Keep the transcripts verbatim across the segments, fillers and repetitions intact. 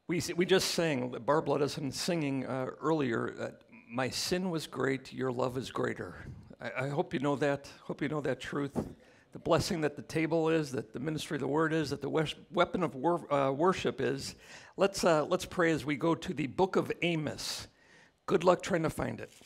We we just sang, Barb led us in singing uh, earlier, uh, my sin was great, your love is greater. I, I hope you know that, hope you know that truth. The blessing that the table is, that the ministry of the word is, that the we- weapon of wor- uh, worship is. Let's, uh, let's pray as we go to the book of Amos. Good luck trying to find it.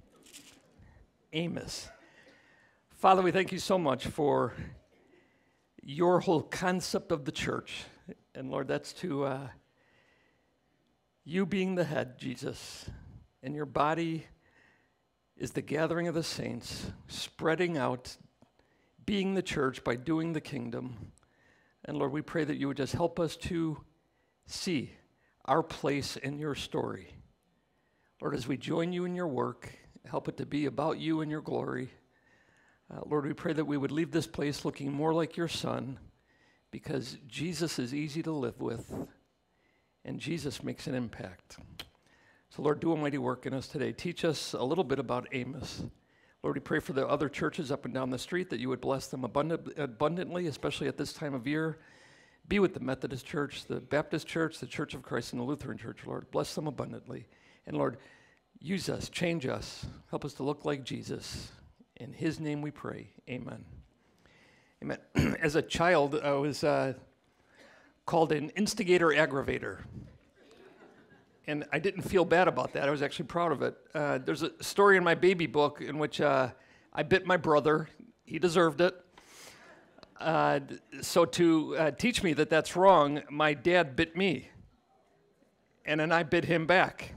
Amos. Father, we thank you so much for your whole concept of the church. And Lord, that's to uh, you being the head, Jesus, and your body is the gathering of the saints, spreading out, being the church by doing the kingdom. And Lord, we pray that you would just help us to see our place in your story. Lord, as we join you in your work, help it to be about you and your glory. Uh, Lord, we pray that we would leave this place looking more like your Son, because Jesus is easy to live with, and Jesus makes an impact. So, Lord, do a mighty work in us today. Teach us a little bit about Amos. Lord, we pray for the other churches up and down the street that you would bless them abundant, abundantly, especially at this time of year. Be with the Methodist Church, the Baptist Church, the Church of Christ, and the Lutheran Church, Lord. Bless them abundantly. And, Lord, use us, change us, help us to look like Jesus. In his name we pray. Amen. Amen. As a child, I was uh, called an instigator aggravator. And I didn't feel bad about that. I was actually proud of it. Uh, there's a story in my baby book in which uh, I bit my brother. He deserved it. Uh, so to uh, teach me that that's wrong, my dad bit me. And then I bit him back.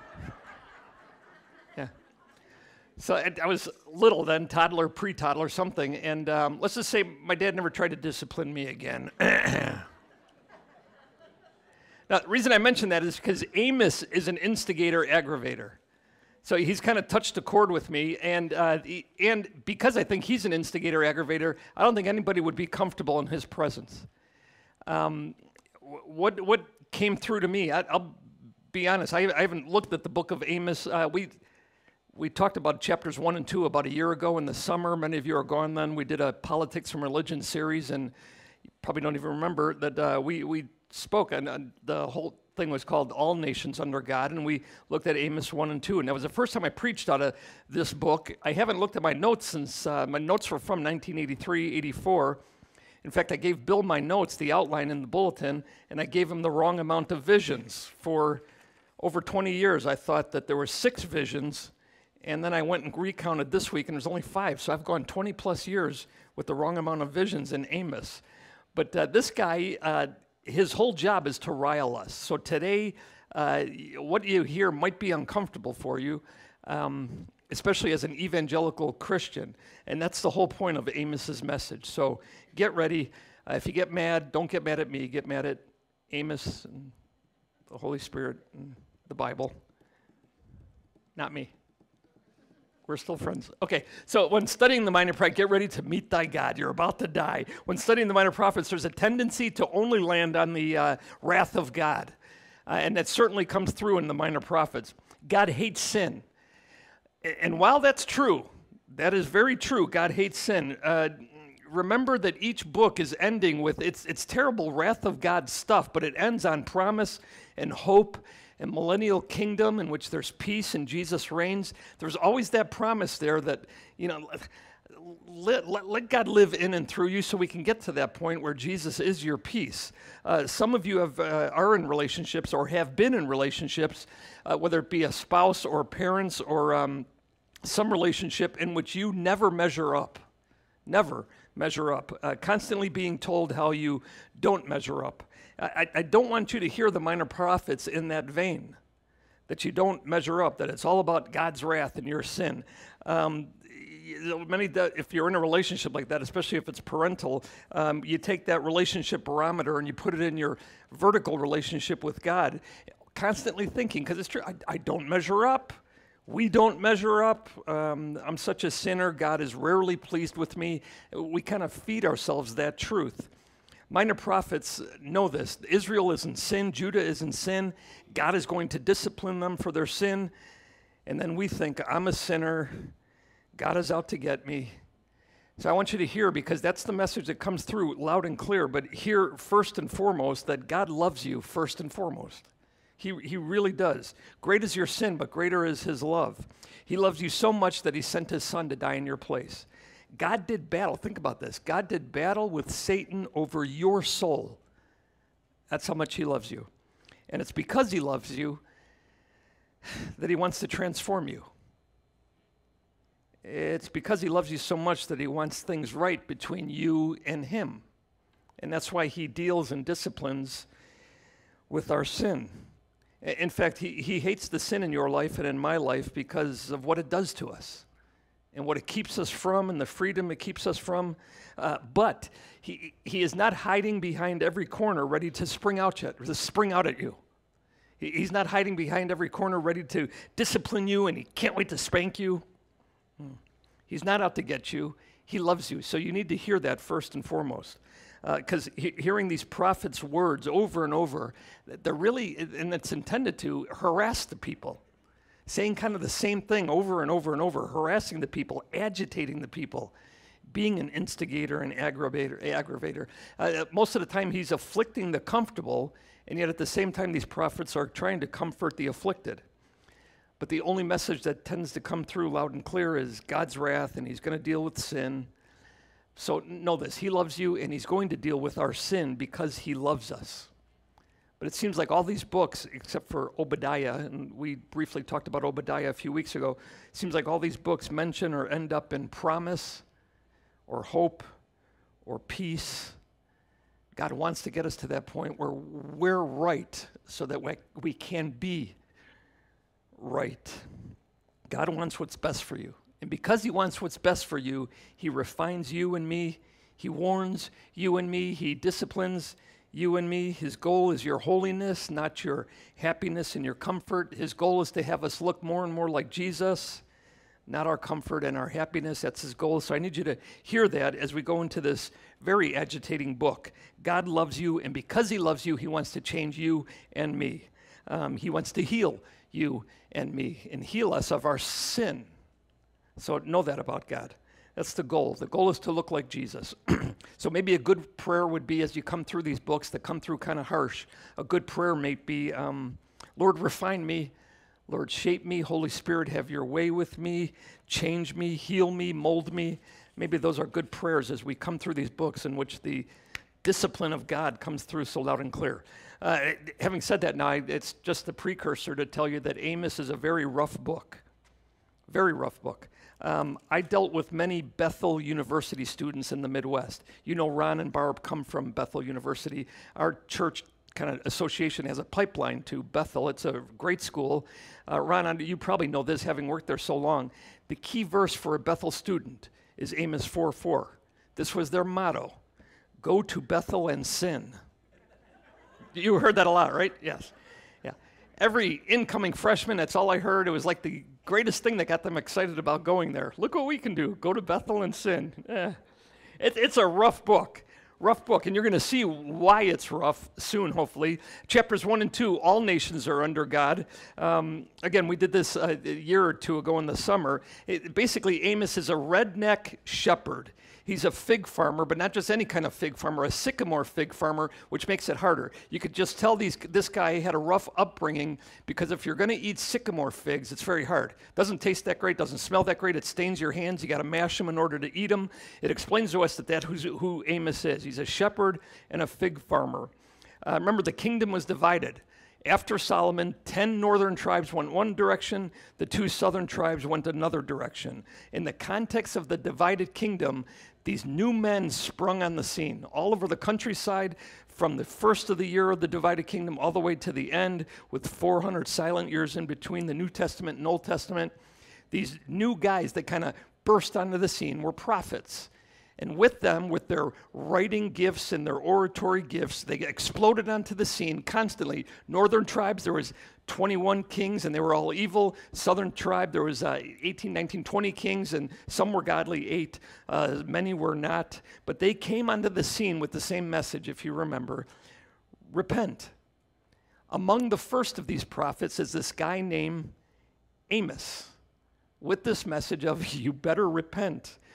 Yeah. So I, I was little then, toddler, pre-toddler, something. And um, let's just say my dad never tried to discipline me again. Now, the reason I mention that is because Amos is an instigator aggravator. So he's kind of touched a chord with me, and uh, he, and because I think he's an instigator aggravator, I don't think anybody would be comfortable in his presence. Um, what what came through to me, I, I'll be honest, I, I haven't looked at the book of Amos. Uh, we we talked about chapters one and two about a year ago in the summer. Many of you are gone then. We did a Politics and Religion series, and you probably don't even remember that uh, we we spoke, and uh, the whole thing was called All Nations Under God, and we looked at Amos one and two, and that was the first time I preached out of this book. I haven't looked at my notes since, uh, my notes were from nineteen eighty-three, eighty-four. In fact, I gave Bill my notes, the outline in the bulletin, and I gave him the wrong amount of visions. For over twenty years, I thought that there were six visions, and then I went and recounted this week, and there's only five, so I've gone twenty plus years with the wrong amount of visions in Amos. But uh, this guy, uh, his whole job is to rile us. So today, uh, what you hear might be uncomfortable for you, um, especially as an evangelical Christian. And that's the whole point of Amos's message. So get ready. Uh, if you get mad, don't get mad at me. Get mad at Amos and the Holy Spirit and the Bible. Not me. We're still friends. Okay, so when studying the Minor Prophets, get ready to meet thy God. You're about to die. When studying the Minor Prophets, there's a tendency to only land on the uh, wrath of God. Uh, and that certainly comes through in the Minor Prophets. God hates sin. And while that's true, that is very true, God hates sin. Uh, remember that each book is ending with, it's, it's terrible wrath of God stuff, but it ends on promise and hope and millennial kingdom in which there's peace and Jesus reigns. There's always that promise there that, you know, let, let, let God live in and through you so we can get to that point where Jesus is your peace. Uh, some of you have, uh, are in relationships or have been in relationships, uh, whether it be a spouse or parents or um, some relationship in which you never measure up, never measure up, uh, constantly being told how you don't measure up. I, I don't want you to hear the Minor Prophets in that vein, that you don't measure up, that it's all about God's wrath and your sin. Um, many, if you're in a relationship like that, especially if it's parental, um, you take that relationship barometer and you put it in your vertical relationship with God, constantly thinking, because it's true, I, I don't measure up. We don't measure up. Um, I'm such a sinner. God is rarely pleased with me. We kind of feed ourselves that truth. Minor Prophets know this. Israel is in sin. Judah is in sin. God is going to discipline them for their sin. And then we think, I'm a sinner. God is out to get me. So I want you to hear, because that's the message that comes through loud and clear, but hear first and foremost that God loves you first and foremost. He, he really does. Great is your sin, but greater is his love. He loves you so much that he sent his son to die in your place. God did battle. Think about this. God did battle with Satan over your soul. That's how much he loves you. And it's because he loves you that he wants to transform you. It's because he loves you so much that he wants things right between you and him. And that's why he deals and disciplines with our sin. In fact, he, he hates the sin in your life and in my life because of what it does to us and what it keeps us from and the freedom it keeps us from. Uh, but he, he is not hiding behind every corner ready to spring out at, to spring out at you. He, he's not hiding behind every corner ready to discipline you, and he can't wait to spank you. He's not out to get you. He loves you. So you need to hear that first and foremost. Because uh, he, hearing these prophets' words over and over, they're really, and it's intended to harass the people. Saying kind of the same thing over and over and over, harassing the people, agitating the people, being an instigator and aggravator. aggravator. Uh, most of the time he's afflicting the comfortable, and yet at the same time these prophets are trying to comfort the afflicted. But the only message that tends to come through loud and clear is God's wrath, and he's going to deal with sin. So know this, he loves you, and he's going to deal with our sin because he loves us. But it seems like all these books, except for Obadiah, and we briefly talked about Obadiah a few weeks ago, it seems like all these books mention or end up in promise or hope or peace. God wants to get us to that point where we're right so that we, we can be right. God wants what's best for you. And because he wants what's best for you, he refines you and me. He warns you and me. He disciplines you and me. His goal is your holiness, not your happiness and your comfort. His goal is to have us look more and more like Jesus, not our comfort and our happiness. That's his goal. So I need you to hear that as we go into this very agitating book. God loves you, and because he loves you, he wants to change you and me. Um, he wants to heal you and me and heal us of our sin. So know that about God. That's the goal. The goal is to look like Jesus. So maybe a good prayer would be, as you come through these books that come through kind of harsh, a good prayer may be, um, Lord, refine me. Lord, shape me. Holy Spirit, have your way with me. Change me, heal me, mold me. Maybe those are good prayers as we come through these books in which the discipline of God comes through so loud and clear. Uh, having said that, now it's just the precursor to tell you that Amos is a very rough book. Very rough book. Um, I dealt with many Bethel University students in the Midwest. You know, Ron and Barb come from Bethel University. Our church kind of association has a pipeline to Bethel. It's a great school. Uh, Ron, you probably know this, having worked there so long. The key verse for a Bethel student is Amos four four. This was their motto: go to Bethel and sin. You heard that a lot, right? Yes. Yeah. Every incoming freshman, that's all I heard. It was like the greatest thing that got them excited about going there. Look what we can do. Go to Bethel and sin. Eh. It, it's a rough book. Rough book, and you're going to see why it's rough soon, hopefully. Chapters one and two, all nations are under God. Um, again, we did this uh, a year or two ago in the summer. It, basically, Amos is a redneck shepherd. He's a fig farmer, but not just any kind of fig farmer, a sycamore fig farmer, which makes it harder. You could just tell these, this guy had a rough upbringing, because if you're going to eat sycamore figs, it's very hard. Doesn't taste that great, doesn't smell that great, it stains your hands. You got to mash them in order to eat them. It explains to us that that's who's, who Amos is. He's a shepherd and a fig farmer. Uh, remember, the kingdom was divided. After Solomon, ten northern tribes went one direction, the two southern tribes went another direction. In the context of the divided kingdom, these new men sprung on the scene all over the countryside, from the first of the year of the divided kingdom all the way to the end, with four hundred silent years in between the New Testament and Old Testament. These new guys that kind of burst onto the scene were prophets. And with them, with their writing gifts and their oratory gifts, they exploded onto the scene constantly. Northern tribes, there was twenty-one kings, and they were all evil. Southern tribe, there was uh, eighteen, nineteen, twenty kings, and some were godly, eight. Uh, many were not. But they came onto the scene with the same message, if you remember. Repent. Among the first of these prophets is this guy named Amos, with this message of, you better repent.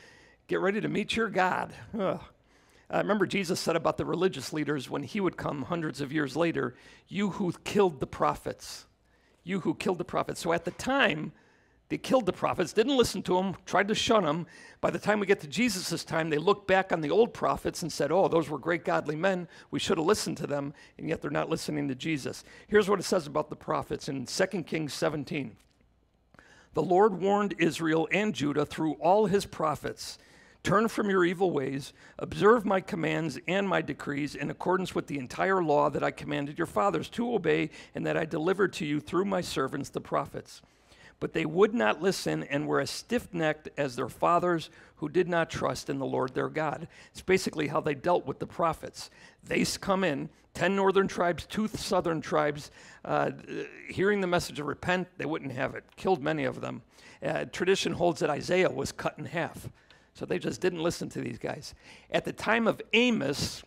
Get ready to meet your God. Ugh. Uh, remember Jesus said about the religious leaders when he would come hundreds of years later, you who killed the prophets. You who killed the prophets. So at the time, they killed the prophets, didn't listen to them, tried to shun them. By the time we get to Jesus' time, they look back on the old prophets and said, oh, those were great godly men. We should have listened to them, and yet they're not listening to Jesus. Here's what it says about the prophets in Second Kings seventeen. The Lord warned Israel and Judah through all his prophets, turn from your evil ways, observe my commands and my decrees in accordance with the entire law that I commanded your fathers to obey and that I delivered to you through my servants, the prophets. But they would not listen and were as stiff-necked as their fathers who did not trust in the Lord their God. It's basically how they dealt with the prophets. They come in, ten northern tribes, two southern tribes, uh, hearing the message of repent, they wouldn't have it. Killed many of them. Uh, tradition holds that Isaiah was cut in half. So they just didn't listen to these guys. At the time of Amos,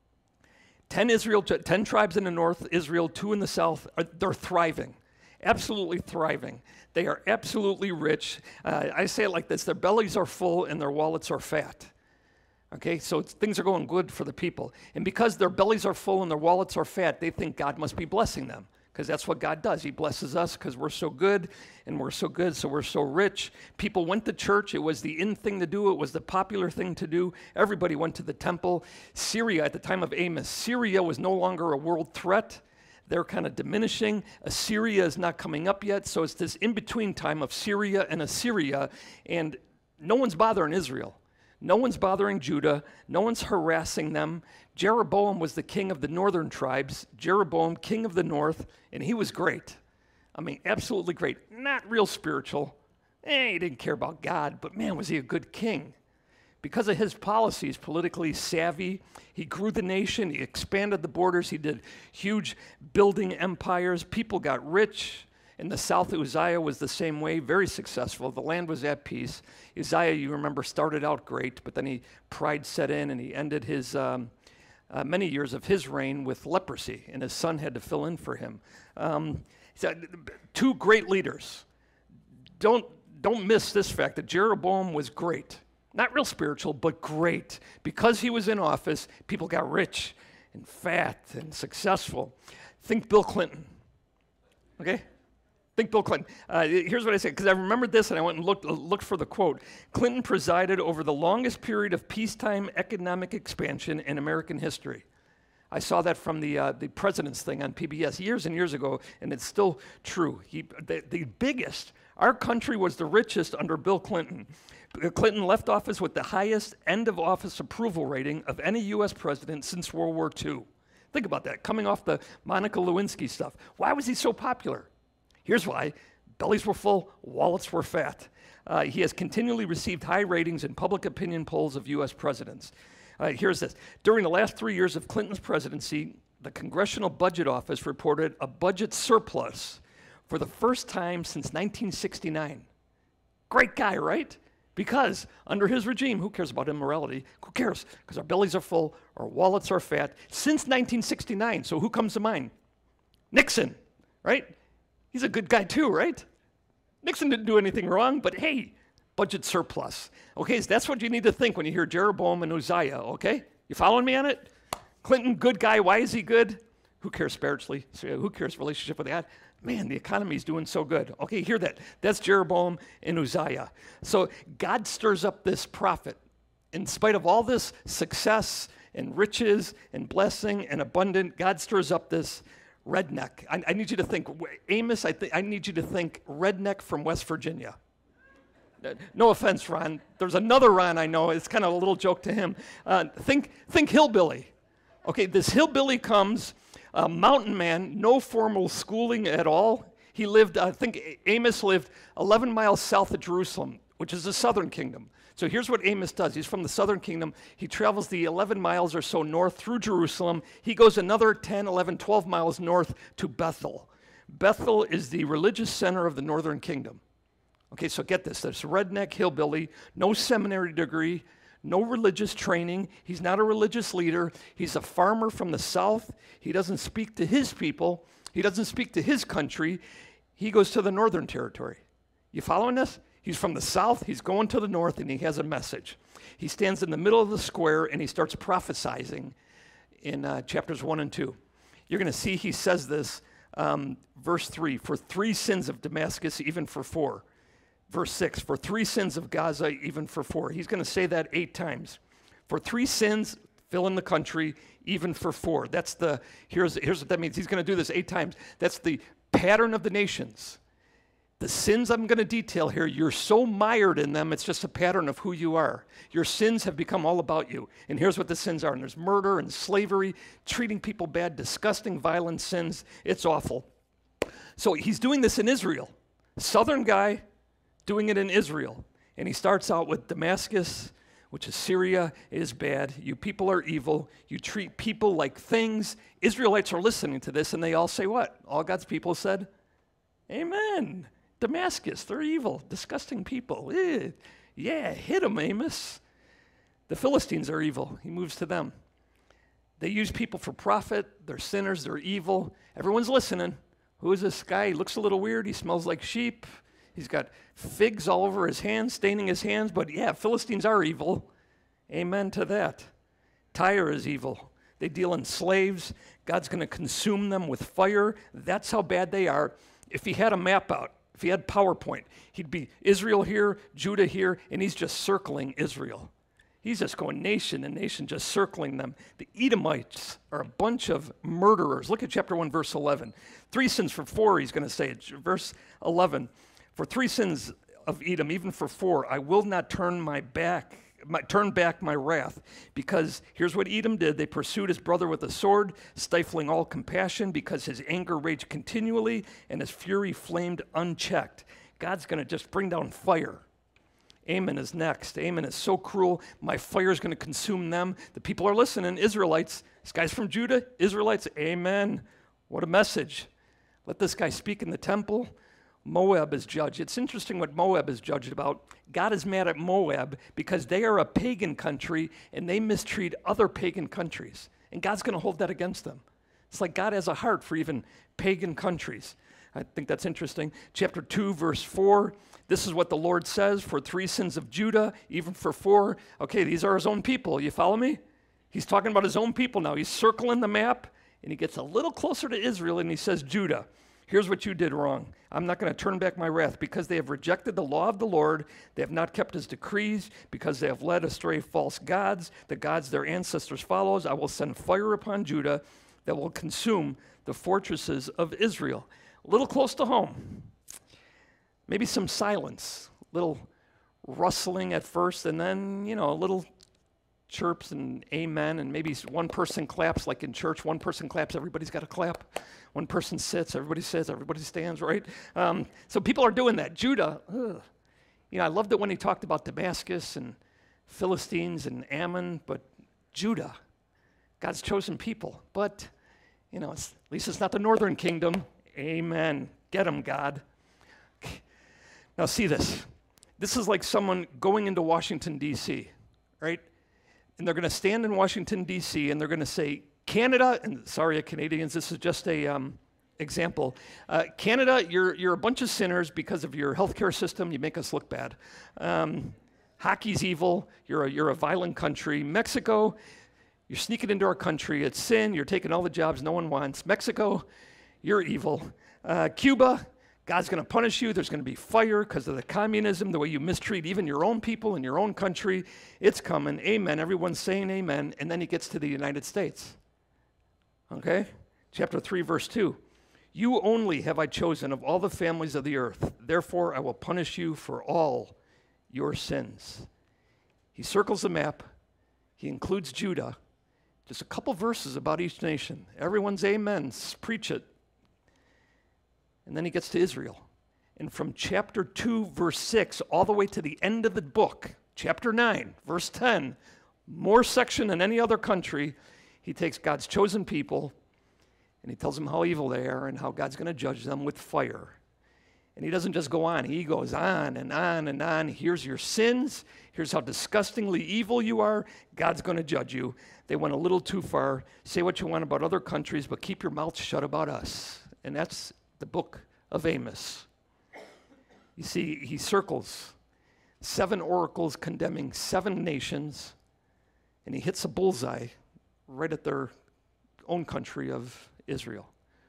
ten, Israel, ten tribes in the north, Israel, two in the south, are, they're thriving. Absolutely thriving. They are absolutely rich. Uh, I say it like this, their bellies are full and their wallets are fat. Okay, so it's, things are going good for the people. And because their bellies are full and their wallets are fat, they think God must be blessing them, because that's what God does. He blesses us because we're so good, and we're so good, so we're so rich. People went to church. It was the in thing to do. It was the popular thing to do. Everybody went to the temple. Syria, at the time of Amos, Syria was no longer a world threat. They're kind of diminishing. Assyria is not coming up yet, so it's this in-between time of Syria and Assyria, and no one's bothering Israel. No one's bothering Judah. No one's harassing them. Jeroboam was the king of the northern tribes. Jeroboam, king of the north, and he was great. I mean, absolutely great. Not real spiritual. Eh, he didn't care about God, but man, was he a good king. Because of his policies, politically savvy, he grew the nation, he expanded the borders, he did huge building empires, people got rich. In the south, Uzziah was the same way, very successful. The land was at peace. Uzziah, you remember, started out great, but then he pride set in and he ended his um, uh, many years of his reign with leprosy, and his son had to fill in for him. Um, so two great leaders. Don't, don't miss this fact that Jeroboam was great. Not real spiritual, but great. Because he was in office, people got rich and fat and successful. Think Bill Clinton, okay? Think Bill Clinton. Uh, here's what I say, because I remembered this and I went and looked, looked for the quote. Clinton presided over the longest period of peacetime economic expansion in American history. I saw that from the, uh, the president's thing on P B S years and years ago, and it's still true. He, the, the biggest, our country was the richest under Bill Clinton. Clinton left office with the highest end-of-office approval rating of any U S president since World War Two. Think about that, coming off the Monica Lewinsky stuff. Why was he so popular? Here's why. Bellies were full, wallets were fat. Uh, he has continually received high ratings in public opinion polls of U S presidents. Uh, here's this. During the last three years of Clinton's presidency, the Congressional Budget Office reported a budget surplus for the first time since nineteen sixty-nine. Great guy, right? Because under his regime, who cares about immorality? Who cares? Because our bellies are full, our wallets are fat. Since nineteen sixty-nine, so who comes to mind? Nixon, right? He's a good guy too, right? Nixon didn't do anything wrong, but hey, budget surplus. Okay, so that's what you need to think when you hear Jeroboam and Uzziah, okay? You following me on it? Clinton, good guy. Why is he good? Who cares spiritually? So who cares relationship with God? Man, the economy's doing so good. Okay, hear that. That's Jeroboam and Uzziah. So God stirs up this prophet. In spite of all this success and riches and blessing and abundant, God stirs up this redneck. I, I need you to think, Amos, I, th- I need you to think redneck from West Virginia. No offense, Ron. There's another Ron I know. It's kind of a little joke to him. Uh, think, think hillbilly. Okay, this hillbilly comes, a mountain man, no formal schooling at all. He lived, I think Amos lived eleven miles south of Jerusalem, which is the southern kingdom. So here's what Amos does. He's from the southern kingdom. He travels the eleven miles or so north through Jerusalem. He goes another ten, eleven, twelve miles north to Bethel. Bethel is the religious center of the northern kingdom. Okay, so get this. There's a redneck hillbilly, no seminary degree, no religious training. He's not a religious leader. He's a farmer from the south. He doesn't speak to his people. He doesn't speak to his country. He goes to the northern territory. You following this? He's from the south, he's going to the north, and he has a message. He stands in the middle of the square, and he starts prophesying in uh, chapters one and two. You're going to see he says this, um, verse three, for three sins of Damascus, even for four. Verse six, for three sins of Gaza, even for four. He's going to say that eight times. For three sins, fill in the country, even for four. That's the, here's, here's what that means. He's going to do this eight times. That's the pattern of the nations. The sins I'm going to detail here, you're so mired in them, it's just a pattern of who you are. Your sins have become all about you. And here's what the sins are. And there's murder and slavery, treating people bad, disgusting, violent sins. It's awful. So he's doing this in Israel. Southern guy doing it in Israel. And he starts out with Damascus, which is Syria, is bad. You people are evil. You treat people like things. Israelites are listening to this, and they all say what? All God's people said, amen. Damascus, they're evil, disgusting people. Eh, yeah, hit them, Amos. The Philistines are evil. He moves to them. They use people for profit. They're sinners. They're evil. Everyone's listening. Who is this guy? He looks a little weird. He smells like sheep. He's got figs all over his hands, staining his hands. But yeah, Philistines are evil. Amen to that. Tyre is evil. They deal in slaves. God's going to consume them with fire. That's how bad they are. If he had a map out, if he had PowerPoint, he'd be Israel here, Judah here, and he's just circling Israel. He's just going nation and nation, just circling them. The Edomites are a bunch of murderers. Look at chapter one, verse eleven. Three sins for four, he's going to say. Verse eleven, for three sins of Edom, even for four, I will not turn my back, my, turn back my wrath. Because here's what Edom did. They pursued his brother with a sword, stifling all compassion, because his anger raged continually and his fury flamed unchecked. God's going to just bring down fire. Ammon is next. Ammon is so cruel. My fire is going to consume them. The people are listening. Israelites. This guy's from Judah. Israelites. Amen. What a message. Let this guy speak in the temple. Moab is judged. It's interesting what Moab is judged about. God is mad at Moab because they are a pagan country and they mistreat other pagan countries. And God's going to hold that against them. It's like God has a heart for even pagan countries. I think that's interesting. Chapter two, verse four. This is what the Lord says, for three sins of Judah, even for four. Okay, these are his own people. You follow me? He's talking about his own people now. He's circling the map, and he gets a little closer to Israel, and he says, Judah, here's what you did wrong. I'm not going to turn back my wrath because they have rejected the law of the Lord. They have not kept his decrees because they have led astray false gods, the gods their ancestors followed. I will send fire upon Judah that will consume the fortresses of Israel. A little close to home. Maybe some silence, little rustling at first, and then, you know, a little chirps and amen, and maybe one person claps like in church. One person claps, everybody's got to clap. One person sits, everybody sits, everybody stands, right? Um, so people are doing that. Judah, ugh. You know, I loved it when he talked about Damascus and Philistines and Ammon, but Judah, God's chosen people. But, you know, it's, at least it's not the northern kingdom. Amen. Get them, God. Now see this. This is like someone going into Washington, D C, right? And they're going to stand in Washington, D C, and they're going to say, Canada, and sorry, Canadians, this is just a um, example. Uh, Canada, you're, you're a bunch of sinners because of your healthcare system. You make us look bad. Um, hockey's evil. You're a, you're a violent country. Mexico, you're sneaking into our country. It's sin. You're taking all the jobs no one wants. Mexico, you're evil. Uh, Cuba, God's going to punish you. There's going to be fire because of the communism, the way you mistreat even your own people in your own country. It's coming. Amen. Everyone's saying amen. And then he gets to the United States. Okay? Chapter three, verse two. You only have I chosen of all the families of the earth. Therefore, I will punish you for all your sins. He circles the map. He includes Judah. Just a couple verses about each nation. Everyone's amen. Preach it. And then he gets to Israel. And from chapter two, verse six, all the way to the end of the book, chapter nine, verse ten, more section than any other country, he takes God's chosen people and he tells them how evil they are and how God's going to judge them with fire. And he doesn't just go on. He goes on and on and on. Here's your sins. Here's how disgustingly evil you are. God's going to judge you. They went a little too far. Say what you want about other countries, but keep your mouth shut about us. And that's the book of Amos. You You see, he circles seven oracles condemning seven nations, and he hits a bullseye right at their own country of Israel.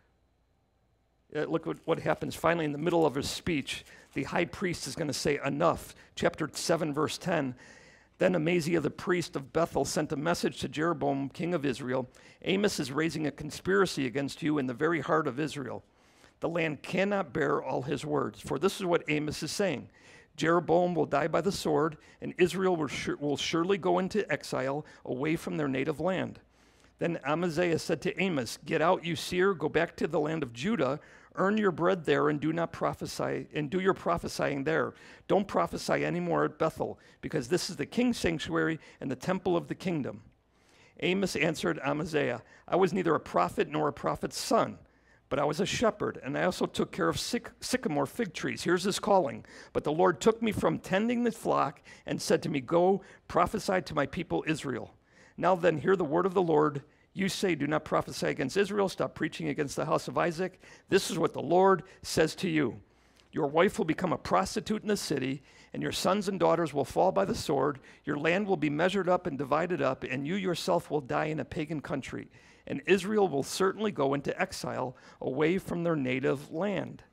Uh, look what, what happens. Finally, in the middle of his speech, the high priest is going to say, enough. Chapter seven, verse ten. Then Amaziah the priest of Bethel sent a message to Jeroboam, king of Israel. Amos is raising a conspiracy against you in the very heart of Israel. The land cannot bear all his words. For this is what Amos is saying. Jeroboam will die by the sword, and Israel will, sur- will surely go into exile away from their native land. Then Amaziah said to Amos, get out, you seer, go back to the land of Judah, earn your bread there, and do not prophesy, and do your prophesying there. Don't prophesy anymore at Bethel, because this is the king's sanctuary and the temple of the kingdom. Amos answered Amaziah, I was neither a prophet nor a prophet's son, but I was a shepherd, and I also took care of syc- sycamore fig trees. Here's his calling. But the Lord took me from tending the flock and said to me, go, prophesy to my people Israel. Now then, hear the word of the Lord. You say, do not prophesy against Israel. Stop preaching against the house of Isaac. This is what the Lord says to you. Your wife will become a prostitute in the city, and your sons and daughters will fall by the sword. Your land will be measured up and divided up, and you yourself will die in a pagan country. And Israel will certainly go into exile away from their native land.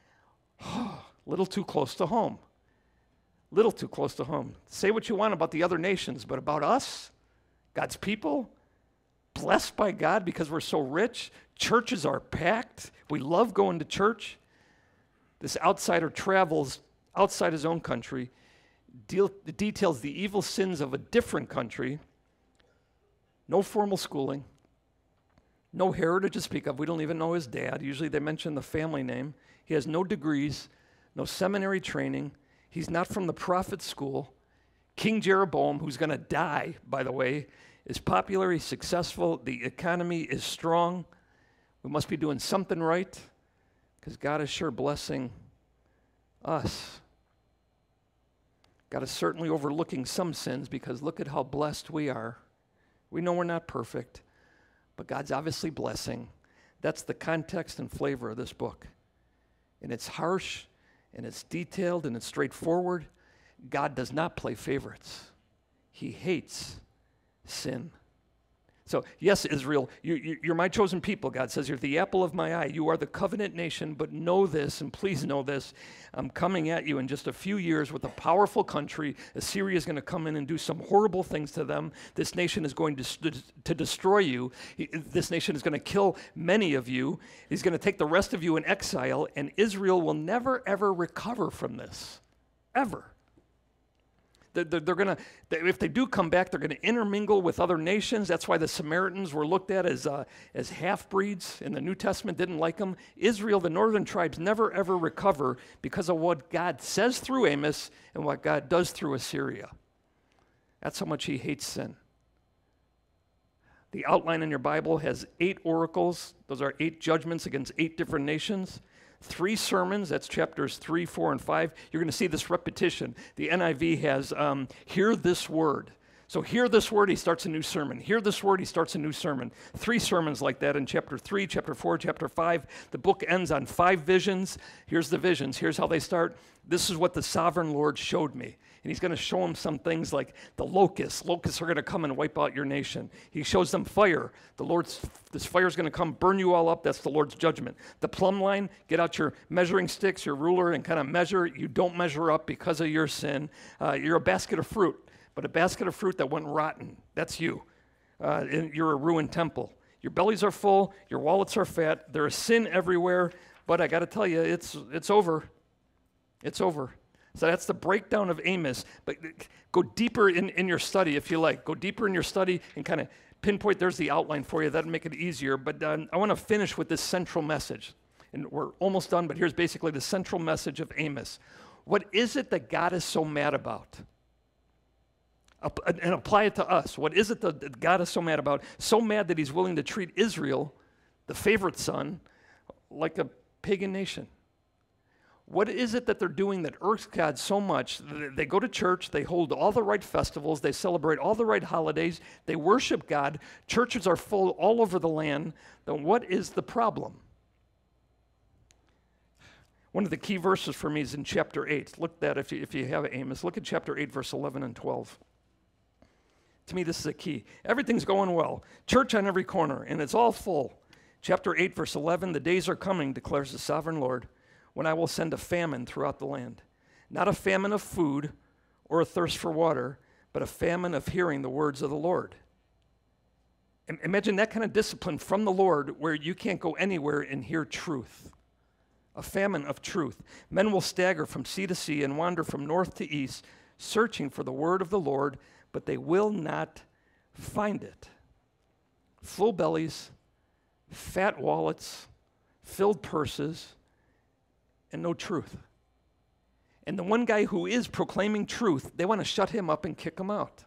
Little too close to home. Little too close to home. Say what you want about the other nations, but about us, God's people, blessed by God because we're so rich, churches are packed, we love going to church. This outsider travels outside his own country, deal, details the evil sins of a different country, no formal schooling, no heritage to speak of. We don't even know his dad. Usually they mention the family name. He has no degrees, no seminary training. He's not from the prophet school. King Jeroboam, who's going to die, by the way, is popular, he's successful, the economy is strong. We must be doing something right because God is sure blessing us. God is certainly overlooking some sins because look at how blessed we are. We know we're not perfect, but God's obviously blessing. That's the context and flavor of this book. And it's harsh, and it's detailed, and it's straightforward. God does not play favorites. He hates sin. So, yes, Israel, you, you, you're my chosen people, God says. You're the apple of my eye. You are the covenant nation, but know this, and please know this. I'm coming at you in just a few years with a powerful country. Assyria is going to come in and do some horrible things to them. This nation is going to, to destroy you. This nation is going to kill many of you. He's going to take the rest of you in exile, and Israel will never, ever recover from this. Ever. They're, they're going to, if they do come back, they're going to intermingle with other nations. That's why the Samaritans were looked at as uh, as half-breeds in the New Testament, didn't like them. Israel, the northern tribes, never ever recover because of what God says through Amos and what God does through Assyria. That's how much he hates sin. The outline in your Bible has eight oracles. Those are eight judgments against eight different nations. Three sermons, that's chapters three, four, and five. You're going to see this repetition. The N I V has, um, hear this word. So hear this word, he starts a new sermon. Hear this word, he starts a new sermon. Three sermons like that in chapter three, chapter four, chapter five. The book ends on five visions. Here's the visions. Here's how they start. This is what the sovereign Lord showed me. And he's going to show them some things like the locusts. Locusts are going to come and wipe out your nation. He shows them fire. The Lord's, this fire is going to come, burn you all up. That's the Lord's judgment. The plumb line, get out your measuring sticks, your ruler, and kind of measure. You don't measure up because of your sin. Uh, you're a basket of fruit, but a basket of fruit that went rotten. That's you. Uh, and you're a ruined temple. Your bellies are full. Your wallets are fat. There is sin everywhere. But I got to tell you, it's it's over. It's over. So that's the breakdown of Amos. But go deeper in, in your study if you like. Go deeper in your study and kind of pinpoint. There's the outline for you. That'll make it easier. But um, I want to finish with this central message. And we're almost done, but here's basically the central message of Amos. What is it that God is so mad about? And apply it to us. What is it that God is so mad about? So mad that he's willing to treat Israel, the favorite son, like a pagan nation. What is it that they're doing that irks God so much? They go to church, they hold all the right festivals, they celebrate all the right holidays, they worship God, churches are full all over the land. Then what is the problem? One of the key verses for me is in chapter eight. Look at that if you, if you have Amos. Look at chapter eight, verse eleven and twelve. To me, this is a key. Everything's going well. Church on every corner, and it's all full. Chapter eight, verse eleven, the days are coming, declares the sovereign Lord, when I will send a famine throughout the land. Not a famine of food or a thirst for water, but a famine of hearing the words of the Lord. Imagine that kind of discipline from the Lord where you can't go anywhere and hear truth. A famine of truth. Men will stagger from sea to sea and wander from north to east, searching for the word of the Lord, but they will not find it. Full bellies, fat wallets, filled purses, and no truth. And the one guy who is proclaiming truth, they want to shut him up and kick him out.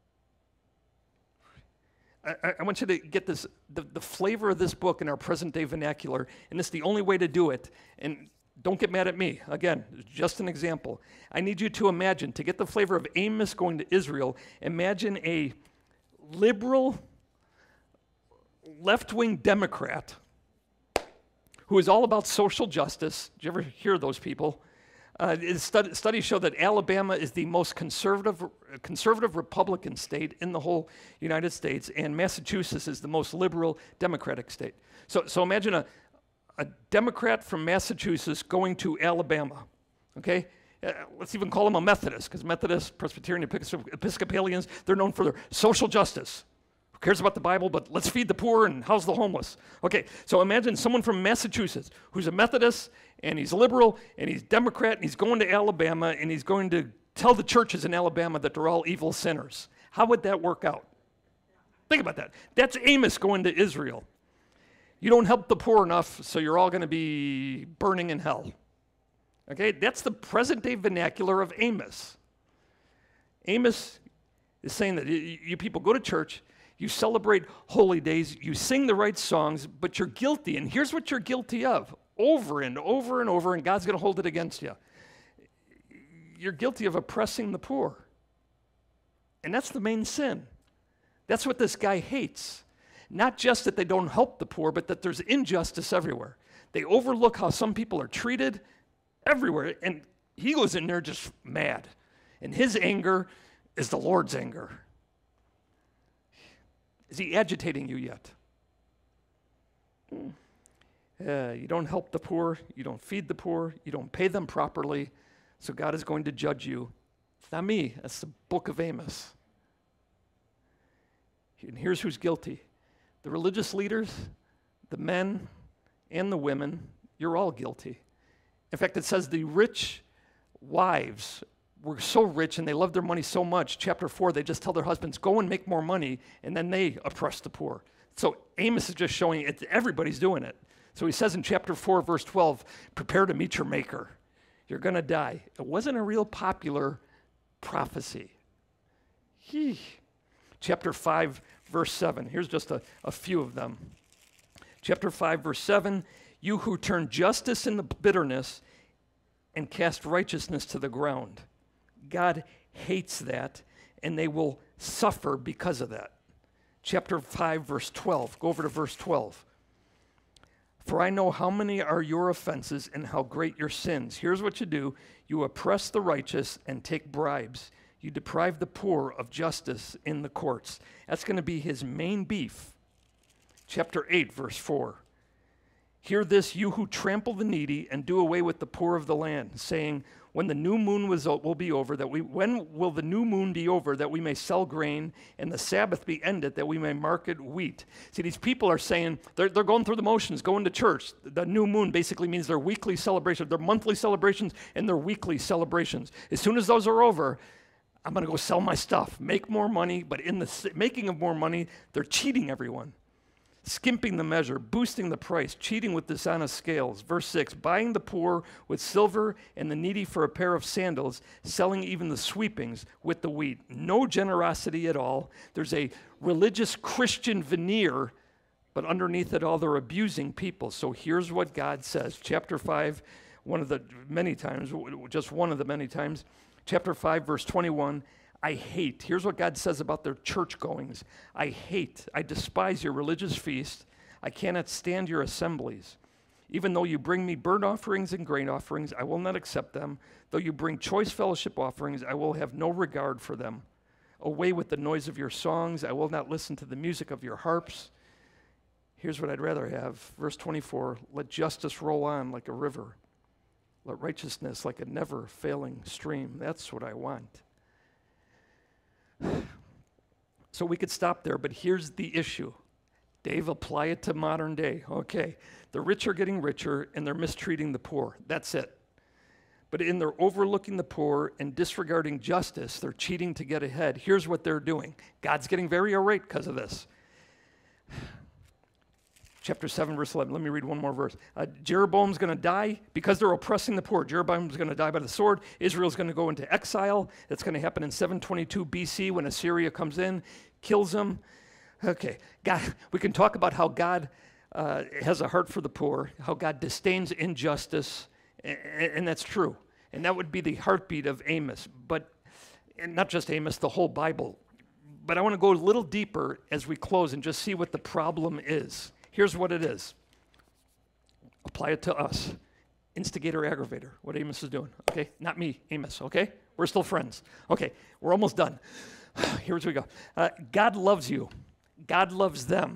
I, I want you to get this, the, the flavor of this book in our present day vernacular, and it's the only way to do it. And don't get mad at me. Again, just an example. I need you to imagine, to get the flavor of Amos going to Israel, imagine a liberal, left-wing Democrat who is all about social justice. Did you ever hear those people? Uh, stud- studies show that Alabama is the most conservative, conservative Republican state in the whole United States, and Massachusetts is the most liberal Democratic state. So, so imagine a, a Democrat from Massachusetts going to Alabama, okay? Uh, let's even call them a Methodist, because Methodists, Presbyterian, Episcopalians, they're known for their social justice. Who cares about the Bible, but let's feed the poor and house the homeless. Okay, so imagine someone from Massachusetts who's a Methodist, and he's liberal, and he's Democrat, and he's going to Alabama, and he's going to tell the churches in Alabama that they're all evil sinners. How would that work out? Think about that. That's Amos going to Israel. You don't help the poor enough, so you're all going to be burning in hell. Okay, that's the present-day vernacular of Amos. Amos is saying that you people go to church, you celebrate holy days, you sing the right songs, but you're guilty, and here's what you're guilty of, over and over and over, and God's going to hold it against you. You're guilty of oppressing the poor. And that's the main sin. That's what this guy hates. Not just that they don't help the poor, but that there's injustice everywhere. They overlook how some people are treated everywhere, and he goes in there just mad. And his anger is the Lord's anger. Is he agitating you yet? Uh, you don't help the poor, you don't feed the poor, you don't pay them properly, so God is going to judge you. It's not me, that's the book of Amos. And here's who's guilty. The religious leaders, the men, and the women, you're all guilty. In fact, it says the rich wives were so rich and they loved their money so much, chapter four, they just tell their husbands, go and make more money, and then they oppress the poor. So Amos is just showing it, everybody's doing it. So he says in chapter four, verse twelve, prepare to meet your maker. You're going to die. It wasn't a real popular prophecy. Yee. Chapter five, verse seven. Here's just a, a few of them. Chapter five, verse seven, you who turn justice into bitterness and cast righteousness to the ground. God hates that, and they will suffer because of that. Chapter five, verse twelve. Go over to verse twelve. For I know how many are your offenses and how great your sins. Here's what you do. You oppress the righteous and take bribes. You deprive the poor of justice in the courts. That's going to be his main beef. Chapter eight, verse four. Hear this, you who trample the needy and do away with the poor of the land, saying, when the new moon was, will be over, that we, when will the new moon be over, that we may sell grain, and the Sabbath be ended, that we may market wheat? See, these people are saying, they're, they're going through the motions, going to church. The new moon basically means their weekly celebrations, their monthly celebrations, and their weekly celebrations. As soon as those are over, I'm going to go sell my stuff, make more money, but in the making of more money, they're cheating everyone. Skimping the measure, boosting the price, cheating with dishonest scales. Verse six, buying the poor with silver and the needy for a pair of sandals, selling even the sweepings with the wheat. No generosity at all. There's a religious Christian veneer, but underneath it all, they're abusing people. So here's what God says. Chapter five, one of the many times, just one of the many times. Chapter five, verse twenty-one, I hate, here's what God says about their church goings. I hate, I despise your religious feast. I cannot stand your assemblies. Even though you bring me burnt offerings and grain offerings, I will not accept them. Though you bring choice fellowship offerings, I will have no regard for them. Away with the noise of your songs. I will not listen to the music of your harps. Here's what I'd rather have. Verse twenty-four, let justice roll on like a river. Let righteousness like a never-failing stream. That's what I want. So we could stop there, but here's the issue. Dave, apply it to modern day. Okay, the rich are getting richer and they're mistreating the poor. That's it. But in their overlooking the poor and disregarding justice, they're cheating to get ahead. Here's what they're doing. God's getting very irate because of this. Chapter seven, verse eleven. Let me read one more verse. Uh, Jeroboam's going to die because they're oppressing the poor. Jeroboam's going to die by the sword. Israel's going to go into exile. That's going to happen in seven twenty-two B C when Assyria comes in, kills them. Okay, God, we can talk about how God uh, has a heart for the poor, how God disdains injustice, and, and that's true. And that would be the heartbeat of Amos, but and not just Amos, the whole Bible. But I want to go a little deeper as we close and just see what the problem is. Here's what it is. Apply it to us. Instigator, aggravator, what Amos is doing, okay? Not me, Amos, okay? We're still friends. Okay, we're almost done. Here's where we go. Uh, God loves you. God loves them.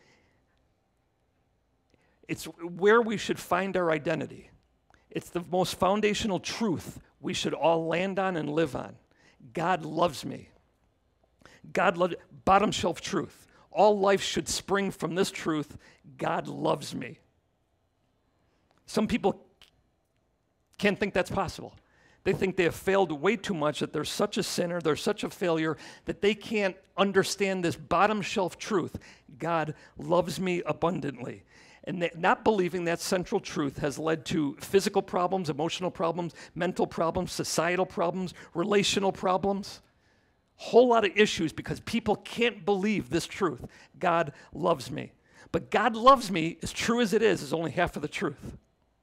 It's where we should find our identity. It's the most foundational truth we should all land on and live on. God loves me. God loves, bottom shelf truth. All life should spring from this truth. God loves me. Some people can't think that's possible. They think they have failed way too much, that they're such a sinner, they're such a failure, that they can't understand this bottom shelf truth. God loves me abundantly. And that not believing that central truth has led to physical problems, emotional problems, mental problems, societal problems, relational problems. Whole lot of issues because people can't believe this truth. God loves me. But God loves me, as true as it is, is only half of the truth.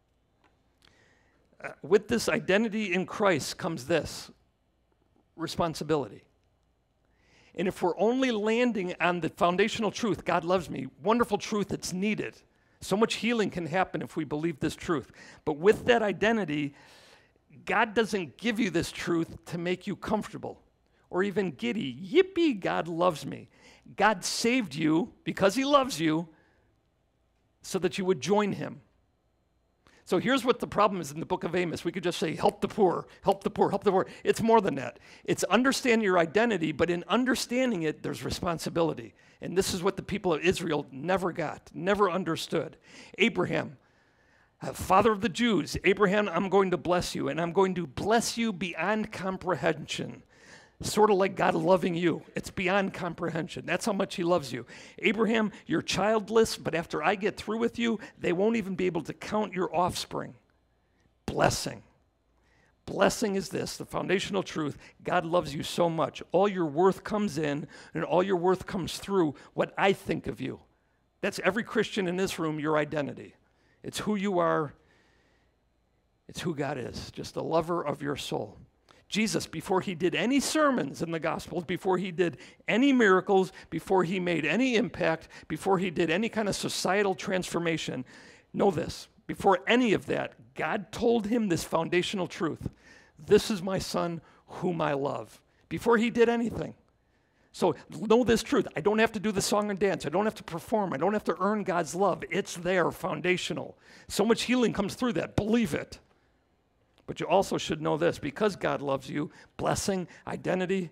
Uh, with this identity in Christ comes this responsibility. And if we're only landing on the foundational truth, God loves me, wonderful truth that's needed. So much healing can happen if we believe this truth. But with that identity, God doesn't give you this truth to make you comfortable or even giddy. Yippee, God loves me. God saved you because he loves you so that you would join him. So here's what the problem is in the book of Amos. We could just say, help the poor, help the poor, help the poor. It's more than that. It's understand your identity, but in understanding it, there's responsibility. And this is what the people of Israel never got, never understood. Abraham, uh, father of the Jews, Abraham, I'm going to bless you, and I'm going to bless you beyond comprehension. Sort of like God loving you. It's beyond comprehension. That's how much he loves you. Abraham, you're childless, but after I get through with you, they won't even be able to count your offspring. Blessing. Blessing is this, the foundational truth. God loves you so much. All your worth comes in, and all your worth comes through what I think of you. That's every Christian in this room, your identity. It's who you are. It's who God is, just the lover of your soul. Jesus, before he did any sermons in the Gospels, before he did any miracles, before he made any impact, before he did any kind of societal transformation, know this, before any of that, God told him this foundational truth. This is my son whom I love. Before he did anything. So know this truth. I don't have to do the song and dance. I don't have to perform. I don't have to earn God's love. It's there, foundational. So much healing comes through that. Believe it. But you also should know this, because God loves you, blessing, identity.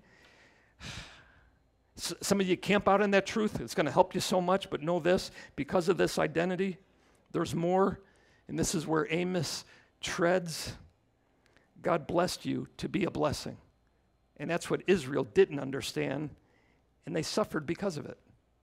S- some of you camp out in that truth. It's going to help you so much, but know this, because of this identity, there's more, and this is where Amos treads. God blessed you to be a blessing. And that's what Israel didn't understand, and they suffered because of it.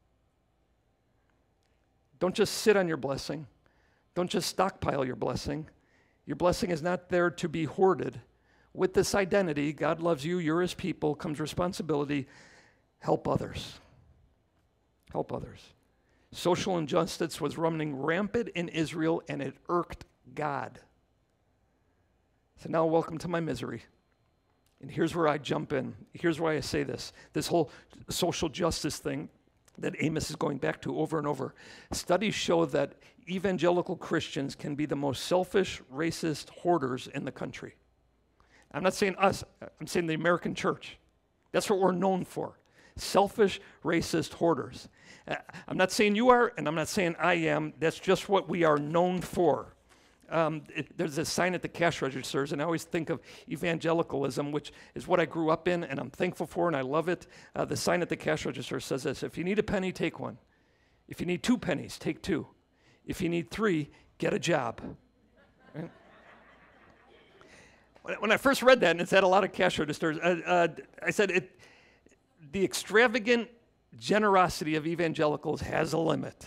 Don't just sit on your blessing. Don't just stockpile your blessing. Your blessing is not there to be hoarded. With this identity, God loves you, you're his people, comes responsibility. Help others. Help others. Social injustice was running rampant in Israel, and it irked God. So now welcome to my misery. And here's where I jump in. Here's why I say this. This whole social justice thing, that Amos is going back to over and over. Studies show that evangelical Christians can be the most selfish, racist hoarders in the country. I'm not saying us, I'm saying the American church. That's what we're known for. Selfish, racist hoarders. Uh, I'm not saying you are, and I'm not saying I am. That's just what we are known for. Um, it, there's a sign at the cash registers, and I always think of evangelicalism, which is what I grew up in, and I'm thankful for, and I love it. Uh, the sign at the cash register says this: if you need a penny, take one. If you need two pennies, take two. If you need three, get a job. Right? When I first read that, and it's at a lot of cash registers, uh, uh, I said, it, the extravagant generosity of evangelicals has a limit.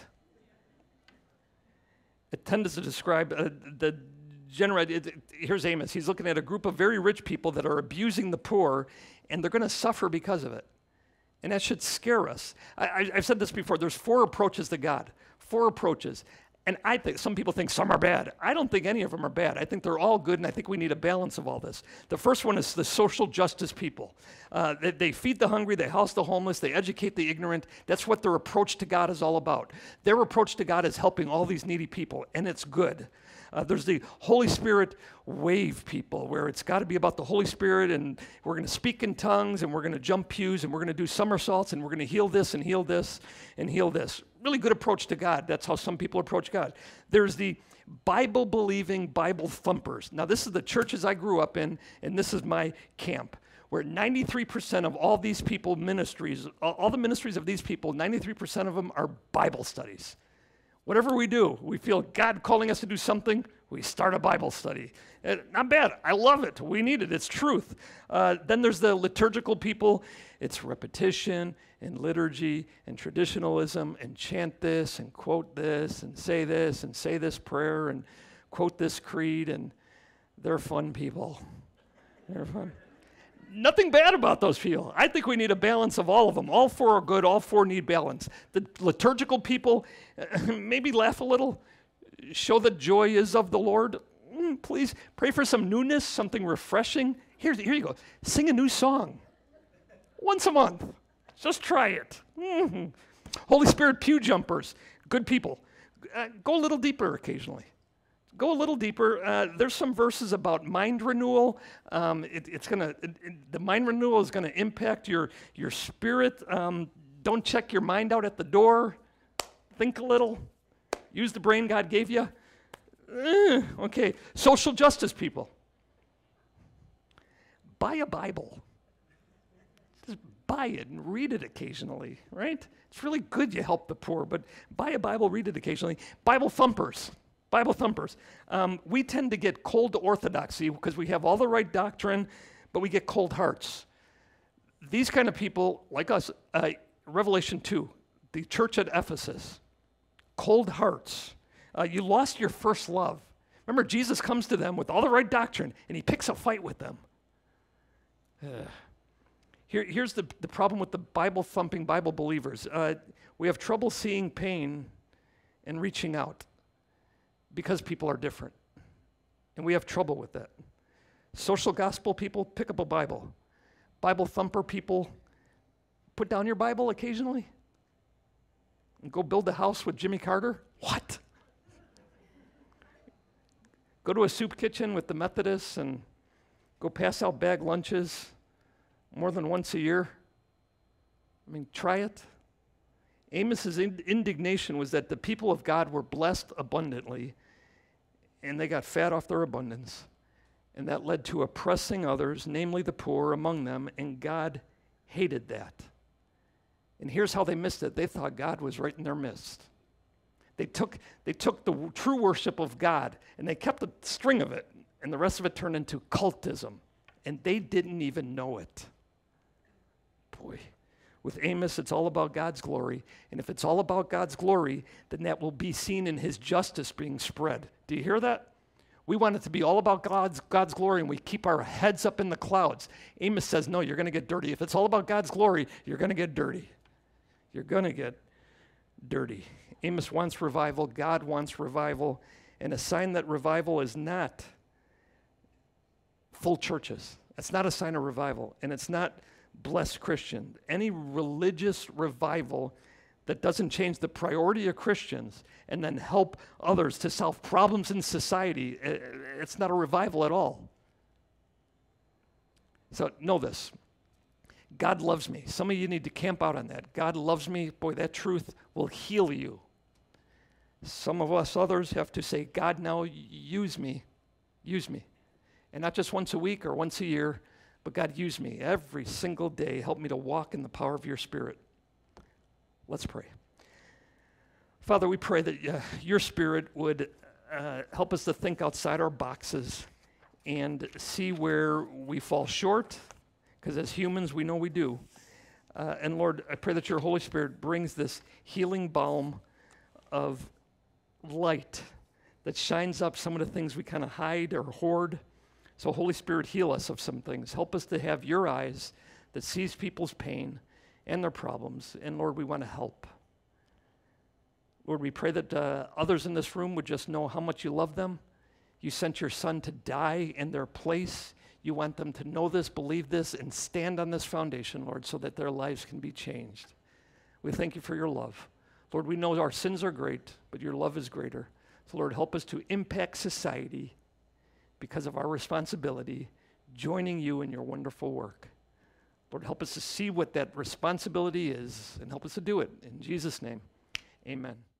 It tends to describe uh, the generosity. Here's Amos. He's looking at a group of very rich people that are abusing the poor, and they're going to suffer because of it. And that should scare us. I, I, I've said this before. There's four approaches to God. Four approaches. And I think some people think some are bad. I don't think any of them are bad. I think they're all good, and I think we need a balance of all this. The first one is the social justice people. Uh, they, they feed the hungry, they house the homeless, they educate the ignorant. That's what their approach to God is all about. Their approach to God is helping all these needy people, and it's good. Uh, there's the Holy Spirit wave people, where it's got to be about the Holy Spirit, and we're going to speak in tongues, and we're going to jump pews, and we're going to do somersaults, and we're going to heal this and heal this and heal this. Really good approach to God. That's how some people approach God. There's the Bible-believing Bible thumpers. Now, this is the churches I grew up in, and this is my camp, where ninety-three percent of all these people ministries, all the ministries of these people, ninety-three percent of them are Bible studies. Whatever we do, we feel God calling us to do something, we start a Bible study. And not bad. I love it. We need it. It's truth. Uh, then there's the liturgical people. It's repetition and liturgy and traditionalism and chant this and quote this and say this and say this prayer and quote this creed, and they're fun people. They're fun. Nothing bad about those people. I think we need a balance of all of them. All four are good. All four need balance. The liturgical people, maybe laugh a little, show that joy is of the Lord. Mm, please pray for some newness, something refreshing. Here, here you go. Sing a new song once a month. Just try it. Mm-hmm. Holy Spirit pew jumpers, good people. Uh, go a little deeper occasionally. Go a little deeper. Uh, there's some verses about mind renewal. Um, it, it's gonna. It, it, the mind renewal is gonna impact your your spirit. Um, don't check your mind out at the door. Think a little. Use the brain God gave you. Uh, okay. Social justice people. Buy a Bible. Just buy it and read it occasionally. Right? It's really good you help the poor, but buy a Bible, read it occasionally. Bible thumpers. Bible thumpers. Um, we tend to get cold orthodoxy because we have all the right doctrine, but we get cold hearts. These kind of people, like us, uh, Revelation two, the church at Ephesus, cold hearts. Uh, you lost your first love. Remember, Jesus comes to them with all the right doctrine, and he picks a fight with them. Uh, here, here's the, the problem with the Bible-thumping Bible believers. Uh, we have trouble seeing pain and reaching out, because people are different. And we have trouble with that. Social gospel people, pick up a Bible. Bible thumper people, put down your Bible occasionally and go build a house with Jimmy Carter. What? Go to a soup kitchen with the Methodists and go pass out bag lunches more than once a year. I mean, try it. Amos's ind- indignation was that the people of God were blessed abundantly, and they got fat off their abundance. And that led to oppressing others, namely the poor among them, and God hated that. And here's how they missed it. They thought God was right in their midst. They took, they took the w- true worship of God, and they kept the string of it, and the rest of it turned into cultism. And they didn't even know it. Boy. With Amos, it's all about God's glory. And if it's all about God's glory, then that will be seen in his justice being spread. Do you hear that? We want it to be all about God's, God's glory, and we keep our heads up in the clouds. Amos says, no, you're going to get dirty. If it's all about God's glory, you're going to get dirty. You're going to get dirty. Amos wants revival. God wants revival. And a sign that revival is not full churches. That's not a sign of revival. And it's not blessed Christian. Any religious revival that doesn't change the priority of Christians and then help others to solve problems in society, it's not a revival at all. So know this. God loves me. Some of you need to camp out on that. God loves me. Boy, that truth will heal you. Some of us others have to say, God, now use me. Use me. And not just once a week or once a year, but God, use me every single day. Help me to walk in the power of your Spirit. Let's pray. Father, we pray that uh, your Spirit would uh, help us to think outside our boxes and see where we fall short, because as humans, we know we do. Uh, and Lord, I pray that your Holy Spirit brings this healing balm of light that shines up some of the things we kind of hide or hoard. So Holy Spirit, heal us of some things. Help us to have your eyes that sees people's pain and their problems. And Lord, we want to help. Lord, we pray that uh, others in this room would just know how much you love them. You sent your Son to die in their place. You want them to know this, believe this, and stand on this foundation, Lord, so that their lives can be changed. We thank you for your love. Lord, we know our sins are great, but your love is greater. So, Lord, help us to impact society because of our responsibility, joining you in your wonderful work. Lord, help us to see what that responsibility is and help us to do it. In Jesus' name, amen.